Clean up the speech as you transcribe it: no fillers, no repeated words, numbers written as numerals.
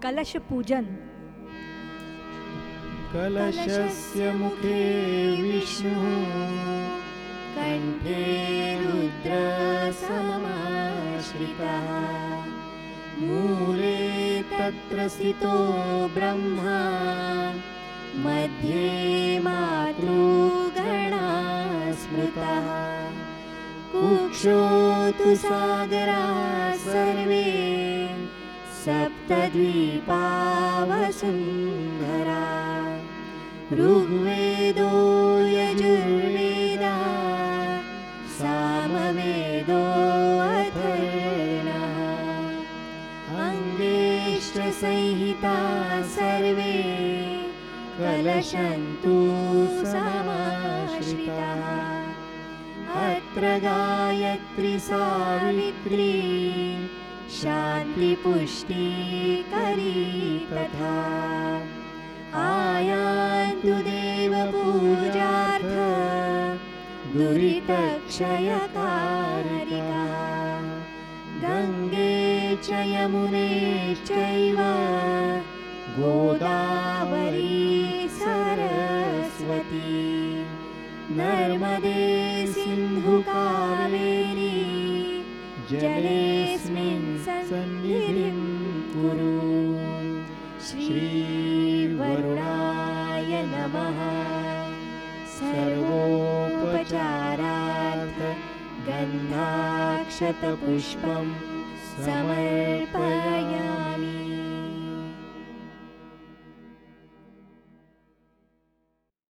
कलश पूजन। कलशस्य मुखे विष्णुः कण्ठे रुद्रसमाश्रितः मूले तत्र स्थितो ब्रह्मा मध्ये मातृगणा स्मृतः कुक्षो तु सागराः सर्वे सप्तद्वीपा वसुन्धरा ऋग्वेदो यजुर्वेदः सामवेदो अथर्वणः अङ्गेश्च संहिता सर्वे कलशन्तु समाश्रिताः अत्र गायत्री सावित्री शान्तिपुष्टिकरी तथा आयान्तु देवपूजार्थ दुरितक्षयकारिका गङ्गे च यमुने चैव गोदावरी सरस्वती नर्मदे सिन्धु कावेरी जलेऽस्मिन् सन्निधिं कुरु। श्रीवरुणाय नमः। सर्वोपचारार्थ गन्धाक्षतपुष्पं समर्पयामि।